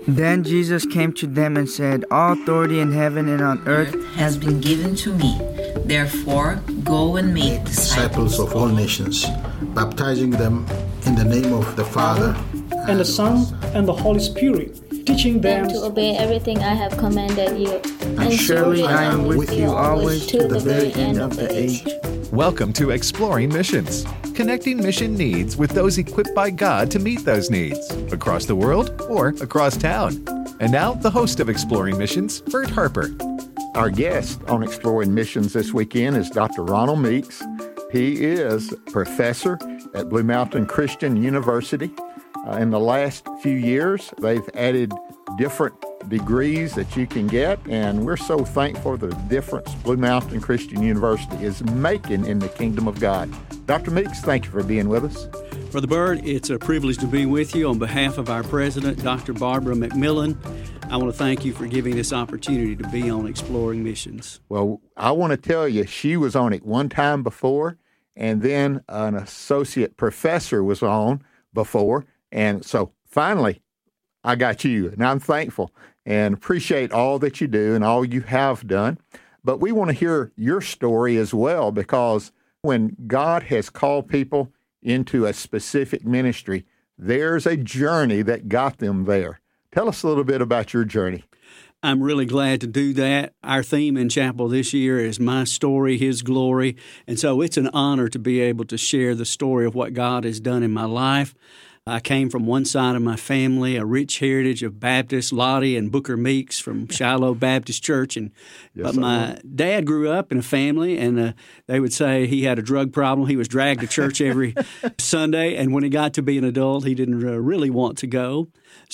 Then Jesus came to them and said, "All authority in heaven and on earth has been given to me. Therefore, go and make disciples of all nations, baptizing them in the name of the Father, and the Son, and the Holy Spirit, teaching them to obey everything I have commanded you. And surely I am with you always to the very end of the age." Welcome to Exploring Missions, connecting mission needs with those equipped by God to meet those needs, across the world or across town. And now, the host of Exploring Missions, Bert Harper. Our guest on Exploring Missions this weekend is Dr. Ronald Meeks. He is professor at Blue Mountain Christian University. In the last few years, they've added different degrees that you can get, and we're so thankful for the difference Blue Mountain Christian University is making in the kingdom of God. Dr. Meeks, thank you for being with us. Brother Bert, it's a privilege to be with you. On behalf of our president, Dr. Barbara McMillan, I want to thank you for giving this opportunity to be on Exploring Missions. Well, I want to tell you, she was on it one time before, and then an associate professor was on before, and so finally, I got you, and I'm thankful and appreciate all that you do and all you have done. But we want to hear your story as well, because when God has called people into a specific ministry, there's a journey that got them there. Tell us a little bit about your journey. I'm really glad to do that. Our theme in chapel this year is My Story, His Glory. And so it's an honor to be able to share the story of what God has done in my life. I came from one side of my family, a rich heritage of Baptists, Lottie and Booker Meeks from Shiloh Baptist Church. But my dad grew up in a family, and they would say he had a drug problem. He was dragged to church every Sunday, and when he got to be an adult, he didn't really want to go.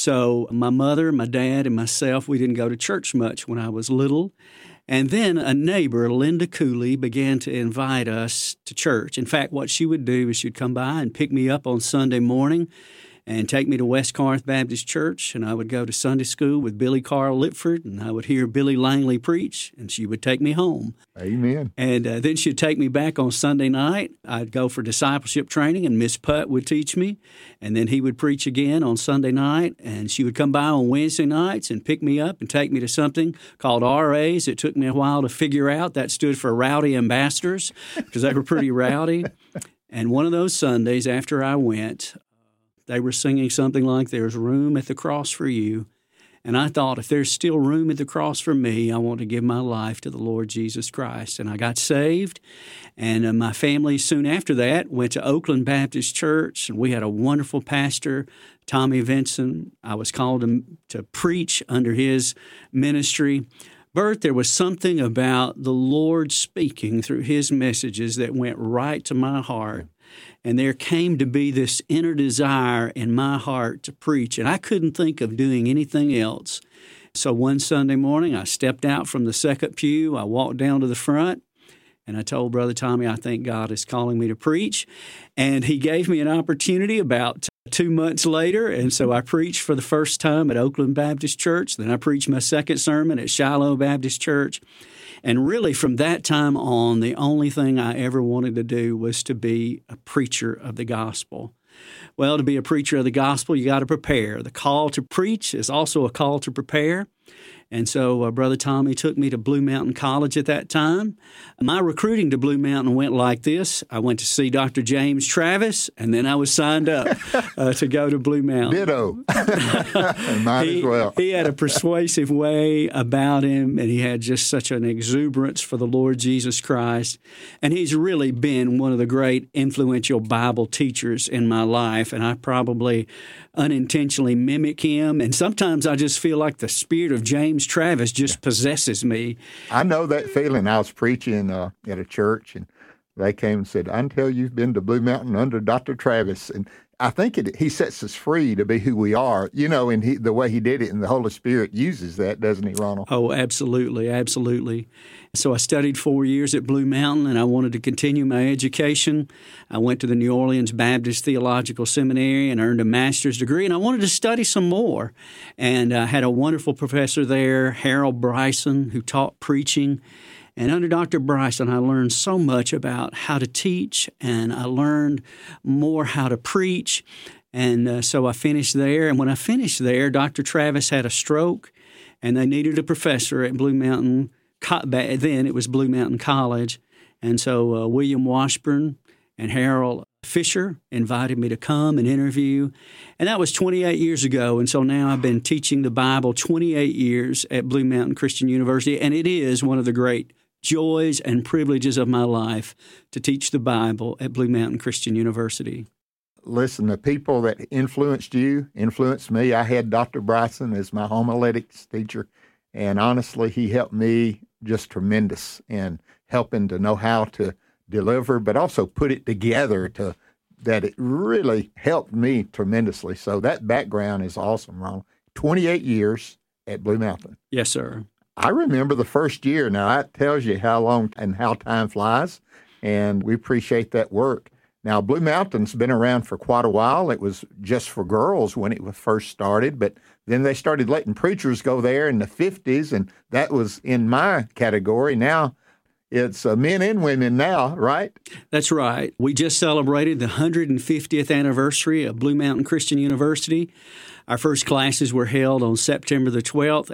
So my mother, my dad, and myself, we didn't go to church much when I was little. And then a neighbor, Linda Cooley, began to invite us to church. In fact, what she would do is she'd come by and pick me up on Sunday morning and take me to West Corinth Baptist Church, and I would go to Sunday school with Billy Carl Lipford, and I would hear Billy Langley preach, and she would take me home. Amen. And then she'd take me back on Sunday night. I'd go for discipleship training, and Miss Putt would teach me, and then he would preach again on Sunday night, and she would come by on Wednesday nights and pick me up and take me to something called RAs. It took me a while to figure out. That stood for Rowdy Ambassadors, because they were pretty rowdy. And one of those Sundays after I went, they were singing something like, "There's room at the cross for you." And I thought, if there's still room at the cross for me, I want to give my life to the Lord Jesus Christ. And I got saved. And my family soon after that went to Oakland Baptist Church. And we had a wonderful pastor, Tommy Vinson. I was called to preach under his ministry. Bert, there was something about the Lord speaking through his messages that went right to my heart. And there came to be this inner desire in my heart to preach, and I couldn't think of doing anything else. So one Sunday morning, I stepped out from the second pew, I walked down to the front, and I told Brother Tommy, I think God is calling me to preach. And he gave me an opportunity about 2 months later, and so I preached for the first time at Oakland Baptist Church. Then I preached my second sermon at Shiloh Baptist Church. And really, from that time on, the only thing I ever wanted to do was to be a preacher of the gospel. Well, to be a preacher of the gospel, you got to prepare. The call to preach is also a call to prepare. And so Brother Tommy took me to Blue Mountain College at that time. My recruiting to Blue Mountain went like this. I went to see Dr. James Travis, and then I was signed up to go to Blue Mountain. Ditto. Might as well. He had a persuasive way about him, and he had just such an exuberance for the Lord Jesus Christ. And he's really been one of the great influential Bible teachers in my life, and I probably unintentionally mimic him. And sometimes I just feel like the spirit of James Travis just possesses me. I know that feeling. I was preaching at a church, and they came and said, "Until you've been to Blue Mountain under Dr. Travis." And I think he sets us free to be who we are, and the way he did it, and the Holy Spirit uses that, doesn't he, Ronald? Oh, absolutely, absolutely. So I studied 4 years at Blue Mountain, and I wanted to continue my education. I went to the New Orleans Baptist Theological Seminary and earned a master's degree, and I wanted to study some more. And I had a wonderful professor there, Harold Bryson, who taught preaching. And under Dr. Bryson, I learned so much about how to teach, and I learned more how to preach. And so I finished there. And when I finished there, Dr. Travis had a stroke, and they needed a professor at Blue Mountain. Then it was Blue Mountain College. And so William Washburn and Harold Fisher invited me to come and interview. And that was 28 years ago. And so now I've been teaching the Bible 28 years at Blue Mountain Christian University. And it is one of the great joys and privileges of my life to teach the Bible at Blue Mountain Christian University. Listen, the people that influenced you influenced me. I had Dr. Bryson as my homiletics teacher, and honestly, he helped me just tremendous in helping to know how to deliver, but also put it together that it really helped me tremendously. So that background is awesome, Ronald. 28 years at Blue Mountain. Yes, sir. I remember the first year. Now, that tells you how long and how time flies, and we appreciate that work. Now, Blue Mountain's been around for quite a while. It was just for girls when it was first started, but then they started letting preachers go there in the 50s, and that was in my category. Now, it's men and women now, right? That's right. We just celebrated the 150th anniversary of Blue Mountain Christian University. Our first classes were held on September the 12th,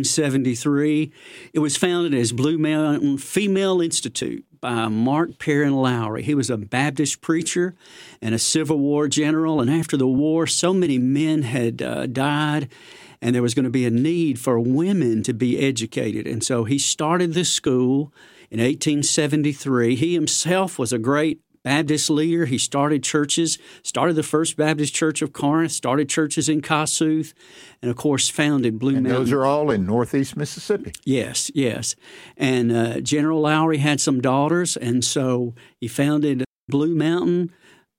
1873. It was founded as Blue Mountain Female Institute by Mark Perrin Lowry. He was a Baptist preacher and a Civil War general. And after the war, so many men had died, and there was going to be a need for women to be educated. And so he started this school in 1873. He himself was a great Baptist leader. He started churches, started the First Baptist Church of Corinth, started churches in Kossuth, and, of course, founded Blue Mountain. And those are all in northeast Mississippi. Yes, yes. And General Lowry had some daughters, and so he founded Blue Mountain.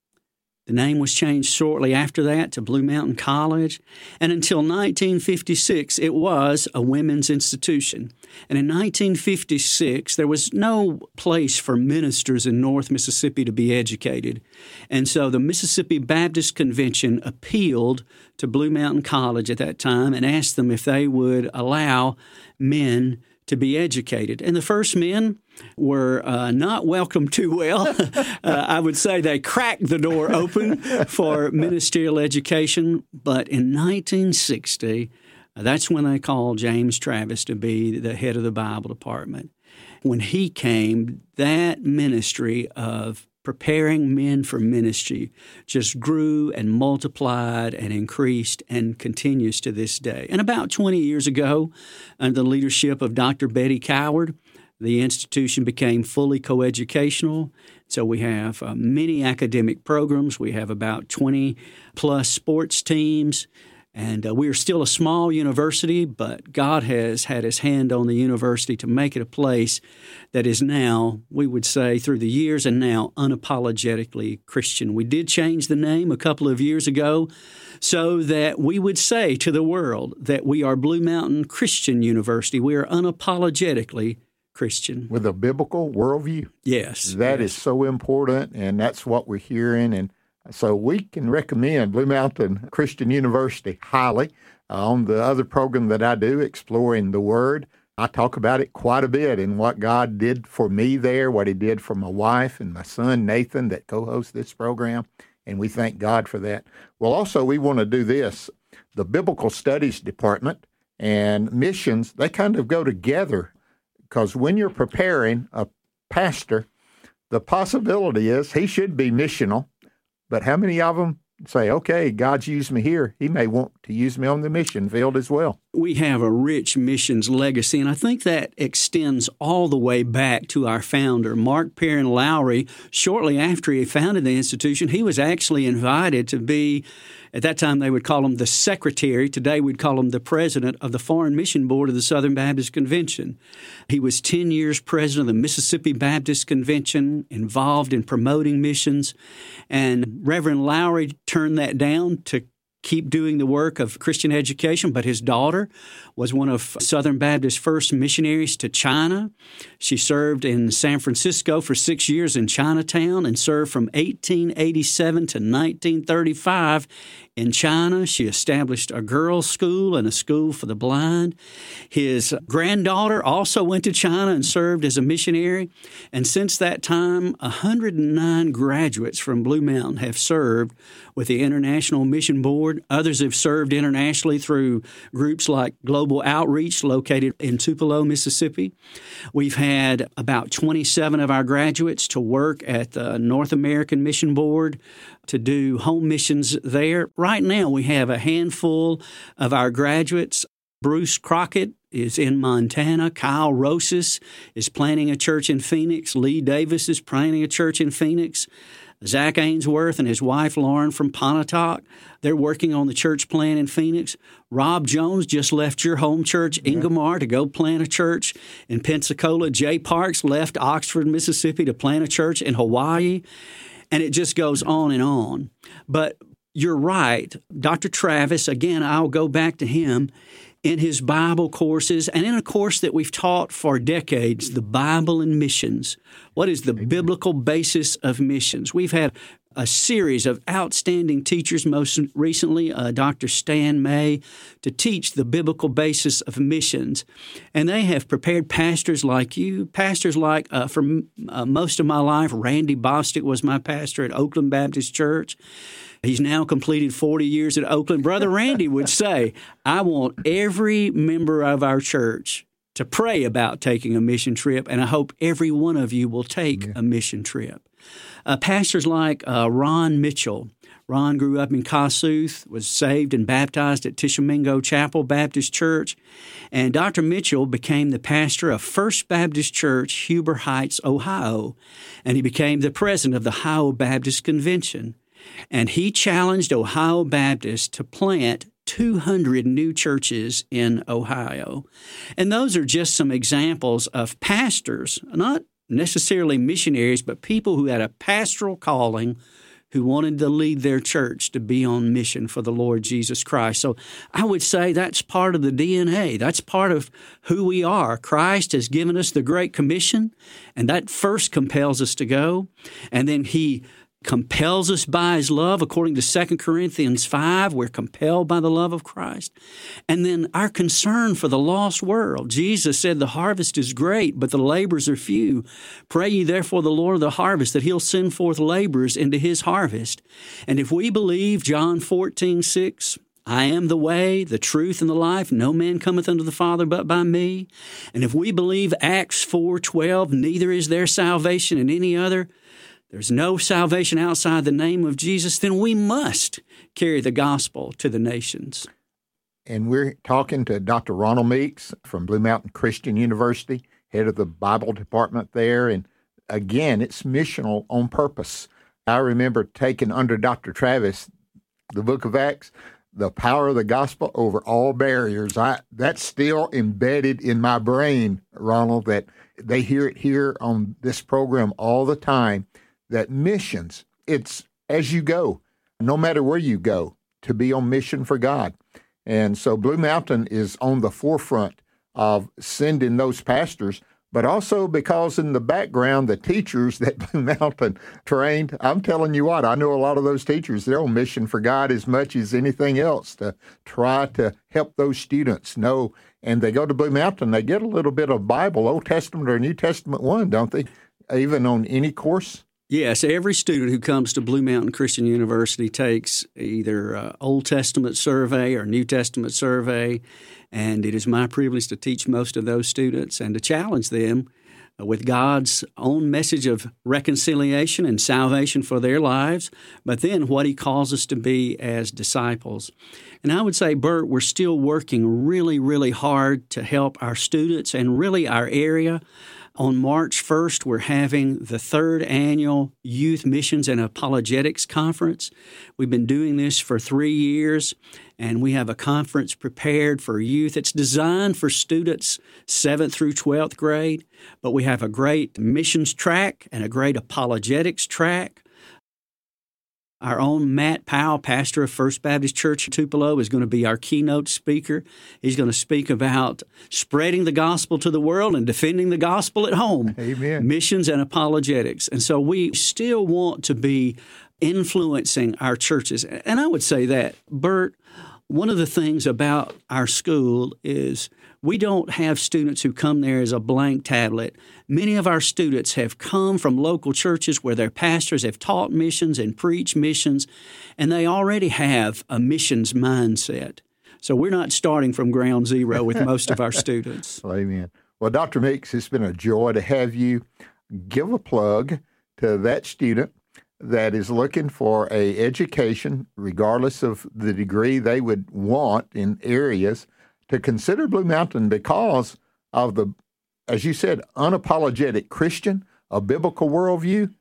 The name was changed shortly after that to Blue Mountain College. And until 1956, it was a women's institution. And in 1956, there was no place for ministers in North Mississippi to be educated. And so the Mississippi Baptist Convention appealed to Blue Mountain College at that time and asked them if they would allow men to be educated. And the first men were not welcomed too well. I would say they cracked the door open for ministerial education. But in 1960, that's when they called James Travis to be the head of the Bible department. When he came, that ministry of preparing men for ministry just grew and multiplied and increased and continues to this day. And about 20 years ago, under the leadership of Dr. Betty Coward, the institution became fully coeducational. So we have many academic programs. We have about 20-plus sports teams. And we are still a small university, but God has had his hand on the university to make it a place that is now, we would say, through the years and now, unapologetically Christian. We did change the name a couple of years ago so that we would say to the world that we are Blue Mountain Christian University. We are unapologetically Christian. With a biblical worldview. Yes. That is so important, and that's what we're hearing. And so we can recommend Blue Mountain Christian University highly. On the other program that I do, Exploring the Word, I talk about it quite a bit and what God did for me there, what he did for my wife and my son, Nathan, that co-hosts this program, and we thank God for that. Well, also, we want to do this. The Biblical Studies Department and missions, they kind of go together, because when you're preparing a pastor, the possibility is he should be missional. But how many of them say, okay, God's used me here. He may want to use me on the mission field as well. We have a rich missions legacy, and I think that extends all the way back to our founder, Mark Perrin Lowry. Shortly after he founded the institution, he was actually invited to be, at that time they would call him the secretary. Today we'd call him the president of the Foreign Mission Board of the Southern Baptist Convention. He was 10 years president of the Mississippi Baptist Convention, involved in promoting missions. And Reverend Lowry turned that down to keep doing the work of Christian education, but his daughter was one of Southern Baptist's first missionaries to China. She served in San Francisco for 6 years in Chinatown and served from 1887 to 1935 in China. She established a girls' school and a school for the blind. His granddaughter also went to China and served as a missionary. And since that time, 109 graduates from Blue Mountain have served with the International Mission Board. Others have served internationally through groups like Global Outreach, located in Tupelo, Mississippi. We've had about 27 of our graduates to work at the North American Mission Board to do home missions there. Right now, we have a handful of our graduates. Bruce Crockett is in Montana. Kyle Rosis is planning a church in Phoenix. Lee Davis is planning a church in Phoenix. Zach Ainsworth and his wife Lauren from Pontotoc, they're working on the church plant in Phoenix. Rob Jones just left your home church, Ingomar, to go plant a church in Pensacola. Jay Parks left Oxford, Mississippi to plant a church in Hawaii. And it just goes on and on. But you're right. Dr. Travis, again, I'll go back to him. In his Bible courses and in a course that we've taught for decades, the Bible and Missions. What is the biblical basis of missions? We've had a series of outstanding teachers, most recently Dr. Stan May, to teach the biblical basis of missions. And they have prepared pastors like you, pastors like, for most of my life, Randy Bostick was my pastor at Oakland Baptist Church. He's now completed 40 years at Oakland. Brother Randy would say, I want every member of our church to pray about taking a mission trip, and I hope every one of you will take a mission trip. Pastors like Ron Mitchell. Ron grew up in Kossuth, was saved and baptized at Tishomingo Chapel Baptist Church, and Dr. Mitchell became the pastor of First Baptist Church, Huber Heights, Ohio, and he became the president of the Ohio Baptist Convention. And he challenged Ohio Baptists to plant 200 new churches in Ohio. And those are just some examples of pastors, not necessarily missionaries, but people who had a pastoral calling who wanted to lead their church to be on mission for the Lord Jesus Christ. So I would say that's part of the DNA. That's part of who we are. Christ has given us the Great Commission, and that first compels us to go. And then He compels us by His love. According to 2 Corinthians 5, we're compelled by the love of Christ. And then our concern for the lost world. Jesus said the harvest is great, but the laborers are few. Pray ye therefore the Lord of the harvest that He'll send forth laborers into His harvest. And if we believe John 14:6, I am the way, the truth, and the life. No man cometh unto the Father but by me. And if we believe Acts 4:12, neither is there salvation in any other, there's no salvation outside the name of Jesus, then we must carry the gospel to the nations. And we're talking to Dr. Ronald Meeks from Blue Mountain Christian University, head of the Bible department there. And again, it's missional on purpose. I remember taking under Dr. Travis the book of Acts, the power of the gospel over all barriers. That's still embedded in my brain, Ronald, that they hear it here on this program all the time. That missions, it's as you go, no matter where you go, to be on mission for God. And so Blue Mountain is on the forefront of sending those pastors, but also because in the background, the teachers that Blue Mountain trained, I'm telling you what, I know a lot of those teachers, they're on mission for God as much as anything else to try to help those students know. And they go to Blue Mountain, they get a little bit of Bible, Old Testament or New Testament one, don't they? Even on any course? Yes, every student who comes to Blue Mountain Christian University takes either Old Testament survey or New Testament survey, and it is my privilege to teach most of those students and to challenge them with God's own message of reconciliation and salvation for their lives, but then what He calls us to be as disciples. And I would say, Bert, we're still working really, really hard to help our students and really our area. On March 1st, we're having the 3rd Annual Youth Missions and Apologetics Conference. We've been doing this for 3 years, and we have a conference prepared for youth. It's designed for students 7th through 12th grade, but we have a great missions track and a great apologetics track. Our own Matt Powell, pastor of First Baptist Church Tupelo, is going to be our keynote speaker. He's going to speak about spreading the gospel to the world and defending the gospel at home. Amen. Missions and apologetics. And so we still want to be influencing our churches. And I would say that, Bert, one of the things about our school is we don't have students who come there as a blank tablet. Many of our students have come from local churches where their pastors have taught missions and preached missions, and they already have a missions mindset. So we're not starting from ground zero with most of our students. Amen. Well, Dr. Meeks, it's been a joy to have you. Give a plug to that student that is looking for an education, regardless of the degree they would want in areas, to consider Blue Mountain because of the, as you said, unapologetic Christian, a biblical worldview.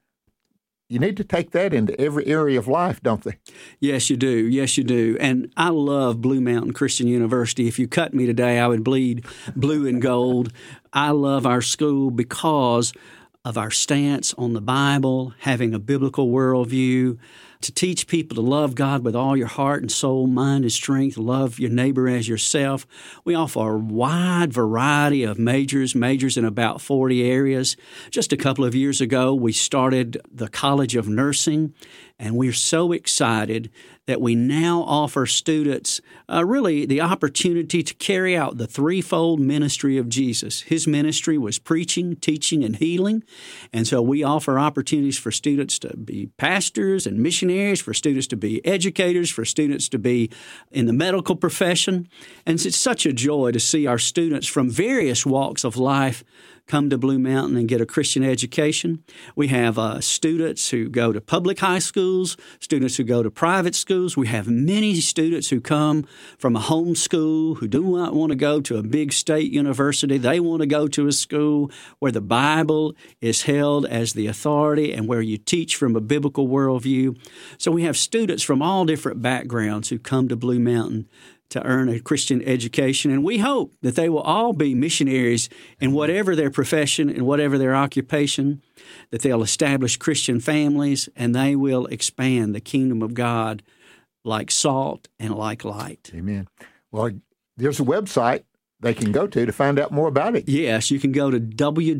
You need to take that into every area of life, don't they? Yes, you do. Yes, you do. And I love Blue Mountain Christian University. If you cut me today, I would bleed blue and gold. I love our school because of our stance on the Bible, having a biblical worldview, to teach people to love God with all your heart and soul, mind and strength, love your neighbor as yourself. We offer a wide variety of majors in about 40 areas. Just a couple of years ago, we started the College of Nursing, and we're so excited that we now offer students really the opportunity to carry out the threefold ministry of Jesus. His ministry was preaching, teaching, and healing. And so we offer opportunities for students to be pastors and missionaries, for students to be educators, for students to be in the medical profession. And it's such a joy to see our students from various walks of life come to Blue Mountain and get a Christian education. We have students who go to public high schools, students who go to private schools. We have many students who come from a home school who do not want to go to a big state university. They want to go to a school where the Bible is held as the authority and where you teach from a biblical worldview. So we have students from all different backgrounds who come to Blue Mountain to earn a Christian education. And we hope that they will all be missionaries in whatever their profession and whatever their occupation, that they'll establish Christian families, and they will expand the kingdom of God like salt and like light. Amen. Well, there's a website they can go to find out more about it. Yes, you can go to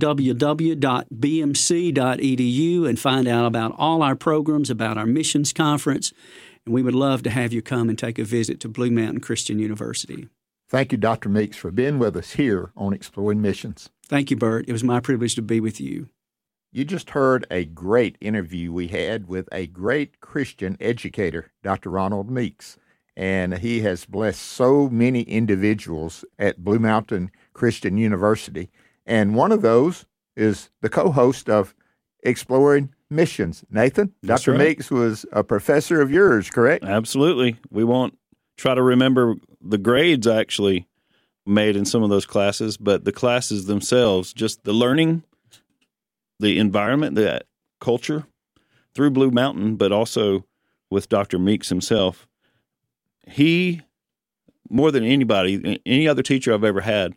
www.bmc.edu and find out about all our programs, about our missions conference. And we would love to have you come and take a visit to Blue Mountain Christian University. Thank you, Dr. Meeks, for being with us here on Exploring Missions. Thank you, Bert. It was my privilege to be with you. You just heard a great interview we had with a great Christian educator, Dr. Ronald Meeks. And he has blessed so many individuals at Blue Mountain Christian University. And one of those is the co-host of Exploring Missions. Nathan, That's Dr. right. Meeks was a professor of yours, correct? Absolutely. We won't try to remember the grades I actually made in some of those classes, but the classes themselves, just the learning, the environment, the culture through Blue Mountain, but also with Dr. Meeks himself. He, more than anybody, any other teacher I've ever had,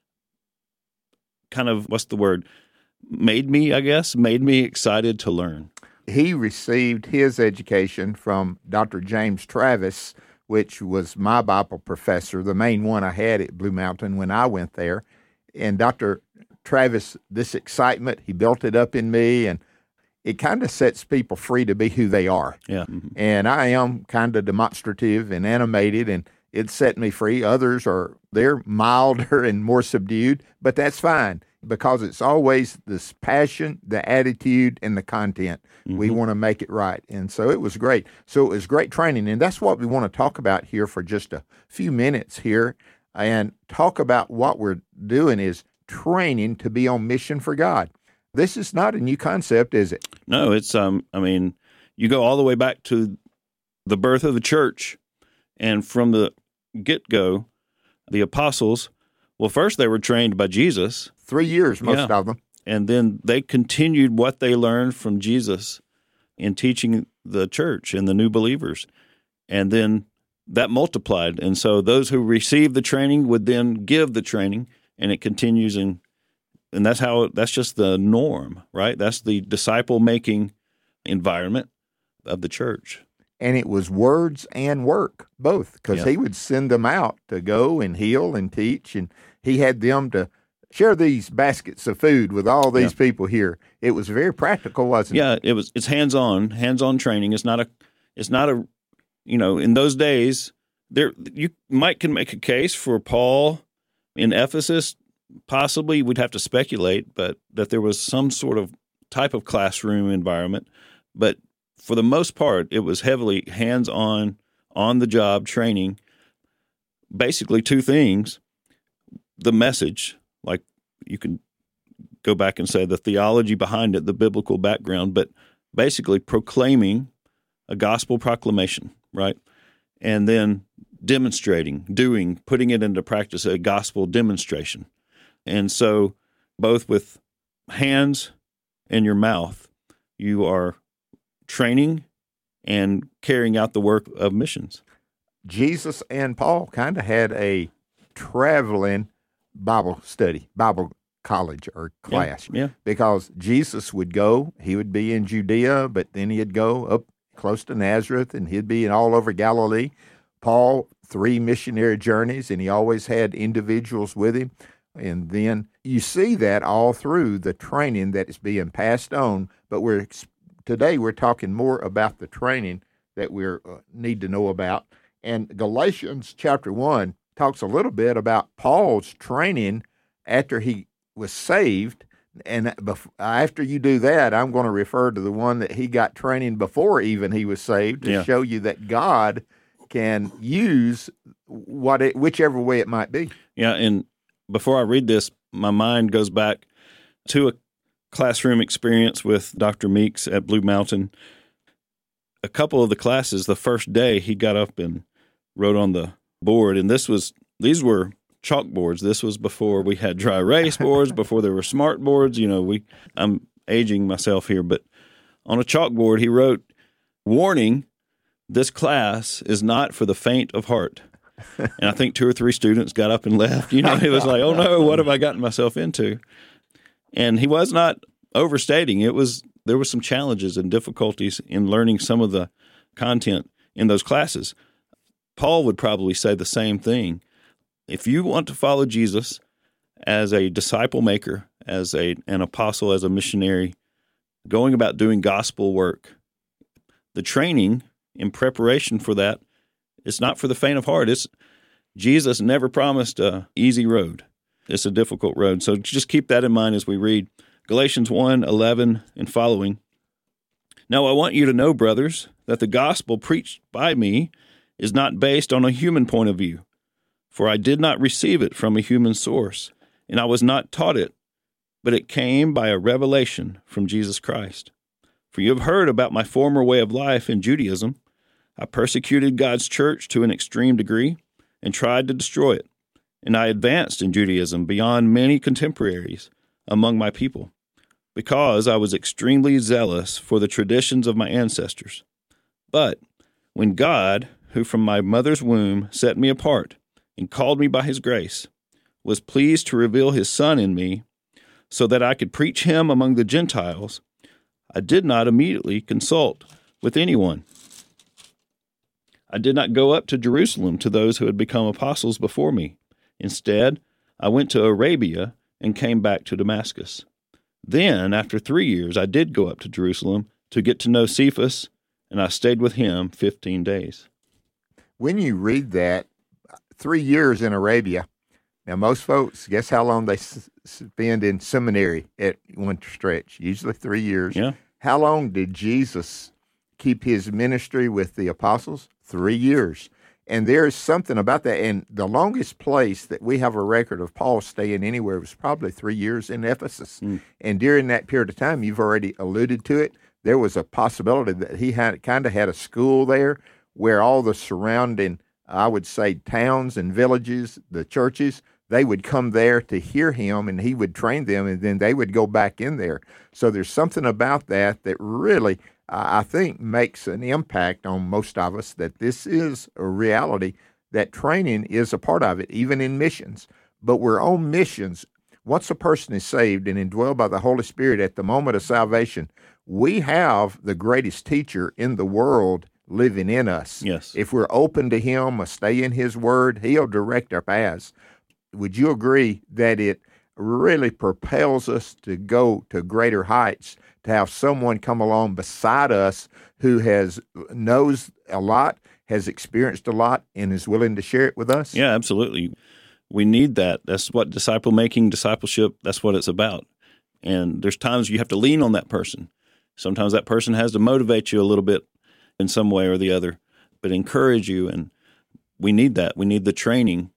kind of, made me excited to learn. He received his education from Dr. James Travis, which was my Bible professor, the main one I had at Blue Mountain when I went there. And Dr. Travis, this excitement, he built it up in me, and it kind of sets people free to be who they are. Yeah. Mm-hmm. And I am kind of demonstrative and animated, and it set me free. Others they're milder and more subdued, but that's fine because it's always this passion, the attitude, and the content. Mm-hmm. We want to make it right. And so it was great. So it was great training, and that's what we want to talk about here for just a few minutes here and talk about what we're doing is training to be on mission for God. This is not a new concept, is it? No, it's, you go all the way back to the birth of the church, and from the get-go, the apostles, well, first they were trained by Jesus. 3 years, most of them. And then they continued what they learned from Jesus in teaching the church and the new believers. And then that multiplied. And so those who received the training would then give the training, and it continues. And that's just the norm, right? That's the disciple-making environment of the church. and it was words and work, both, because he would send them out to go and heal and teach, and he had them to share these baskets of food with all these people here. It was very practical, wasn't it? Yeah, it's hands-on training. It's not a in those days, you can make a case for Paul in Ephesus. Possibly, we'd have to speculate, but that there was some sort of type of classroom environment. But for the most part, it was heavily hands-on, on-the-job training. Basically, two things: the message, like you can go back and say the theology behind it, the biblical background, but basically proclaiming a gospel proclamation, right? And then demonstrating, putting it into practice, a gospel demonstration. And so both with hands and your mouth, you are training and carrying out the work of missions. Jesus and Paul kind of had a traveling Bible study, Bible college or class, because Jesus would go, he would be in Judea, but then he'd go up close to Nazareth, and he'd be all over Galilee. Paul, 3 missionary journeys, and he always had individuals with him. And then you see that all through the training that is being passed on. But today we're talking more about the training that we need to know about. And Galatians chapter 1 talks a little bit about Paul's training after he was saved. And after you do that, I'm going to refer to the one that he got training before even he was saved to show you that God can use whichever way it might be. Yeah, and before I read this, my mind goes back to a classroom experience with Dr. Meeks at Blue Mountain. A couple of the classes, the first day, he got up and wrote on the board, and these were chalkboards. This was before we had dry erase boards, before there were smart boards. I'm aging myself here, but on a chalkboard he wrote, "Warning, this class is not for the faint of heart." And I think 2 or 3 students got up and left. It was like, oh no, what have I gotten myself into? And he was not overstating. There was some challenges and difficulties in learning some of the content in those classes. Paul would probably say the same thing. If you want to follow Jesus as a disciple maker, as an apostle, as a missionary, going about doing gospel work, the training in preparation for that, it's not for the faint of heart. Jesus never promised an easy road. It's a difficult road. So just keep that in mind as we read Galatians 1:11 and following. "Now I want you to know, brothers, that the gospel preached by me is not based on a human point of view. For I did not receive it from a human source, and I was not taught it, but it came by a revelation from Jesus Christ. For you have heard about my former way of life in Judaism. I persecuted God's church to an extreme degree and tried to destroy it, and I advanced in Judaism beyond many contemporaries among my people, because I was extremely zealous for the traditions of my ancestors. But when God, who from my mother's womb set me apart and called me by his grace, was pleased to reveal his Son in me so that I could preach him among the Gentiles, I did not immediately consult with anyone. I did not go up to Jerusalem to those who had become apostles before me. Instead, I went to Arabia and came back to Damascus. Then, after 3 years, I did go up to Jerusalem to get to know Cephas, and I stayed with him 15 days. When you read that, 3 years in Arabia, now most folks, guess how long they spend in seminary at one stretch? Usually 3 years. Yeah. How long did Jesus keep his ministry with the apostles? 3 years. And there's something about that. And the longest place that we have a record of Paul staying anywhere was probably 3 years in Ephesus. And during that period of time, you've already alluded to it, there was a possibility that he had a school there where all the surrounding, I would say, towns and villages, the churches, they would come there to hear him, and he would train them, and then they would go back in there. So there's something about that really, I think, makes an impact on most of us, that this is a reality, that training is a part of it, even in missions. But we're on missions. Once a person is saved and indwelled by the Holy Spirit at the moment of salvation, we have the greatest teacher in the world living in us. Yes. If we're open to Him, stay in His Word, He'll direct our paths. Would you agree that it really propels us to go to greater heights, to have someone come along beside us who knows a lot, has experienced a lot, and is willing to share it with us? Yeah, absolutely. We need that. That's what discipleship, that's what it's about. And there's times you have to lean on that person. Sometimes that person has to motivate you a little bit in some way or the other, but encourage you. And we need that. We need the training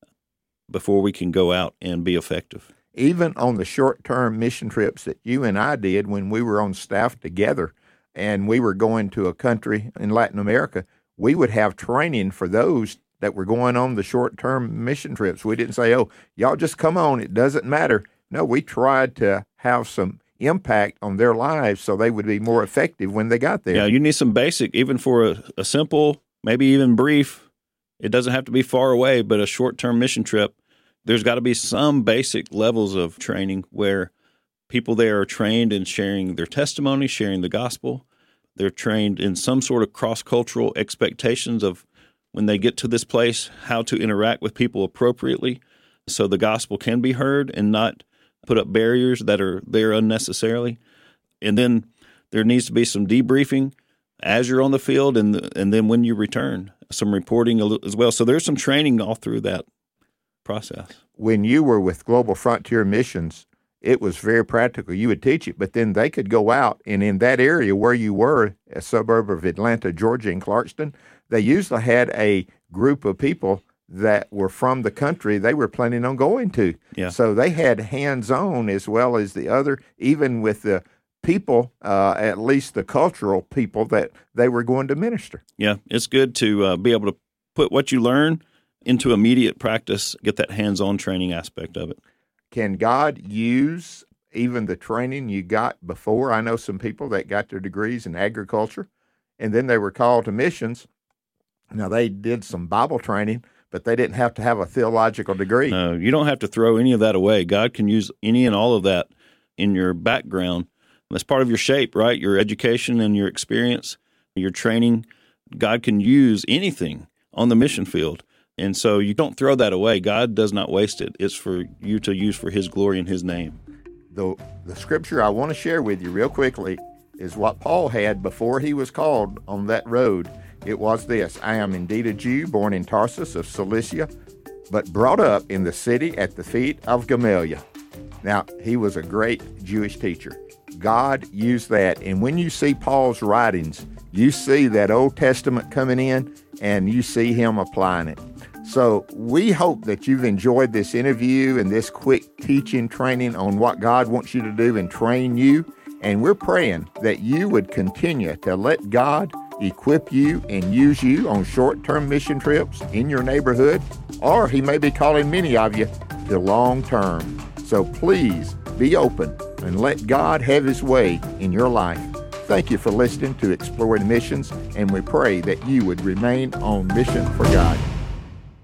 before we can go out and be effective. Even on the short-term mission trips that you and I did when we were on staff together and we were going to a country in Latin America, we would have training for those that were going on the short-term mission trips. We didn't say, oh, y'all just come on, it doesn't matter. No, we tried to have some impact on their lives so they would be more effective when they got there. Yeah, you need some basic, even for a simple, maybe even brief, it doesn't have to be far away, but a short-term mission trip, there's got to be some basic levels of training where people there are trained in sharing their testimony, sharing the gospel. They're trained in some sort of cross-cultural expectations of when they get to this place, how to interact with people appropriately so the gospel can be heard and not put up barriers that are there unnecessarily. And then there needs to be some debriefing as you're on the field and then when you return, some reporting as well. So there's some training all through that process. When you were with Global Frontier Missions, it was very practical. You would teach it, but then they could go out, and in that area where you were, a suburb of Atlanta, Georgia, in Clarkston, they usually had a group of people that were from the country they were planning on going to. Yeah. So they had hands-on as well as the other, even with the people, at least the cultural people that they were going to minister. Yeah, it's good to be able to put what you learn into immediate practice, get that hands-on training aspect of it. Can God use even the training you got before? I know some people that got their degrees in agriculture, and then they were called to missions. Now, they did some Bible training, but they didn't have to have a theological degree. No, you don't have to throw any of that away. God can use any and all of that in your background. That's part of your shape, right? Your education and your experience, your training. God can use anything on the mission field. And so you don't throw that away. God does not waste it. It's for you to use for His glory and His name. The scripture I want to share with you real quickly is what Paul had before he was called on that road. It was this: I am indeed a Jew, born in Tarsus of Cilicia, but brought up in the city at the feet of Gamaliel. Now, he was a great Jewish teacher. God used that. And when you see Paul's writings, you see that Old Testament coming in, and you see him applying it. So we hope that you've enjoyed this interview and this quick teaching training on what God wants you to do and train you. And we're praying that you would continue to let God equip you and use you on short-term mission trips in your neighborhood, or He may be calling many of you to long-term. So please be open and let God have His way in your life. Thank you for listening to Exploring Missions, and we pray that you would remain on mission for God.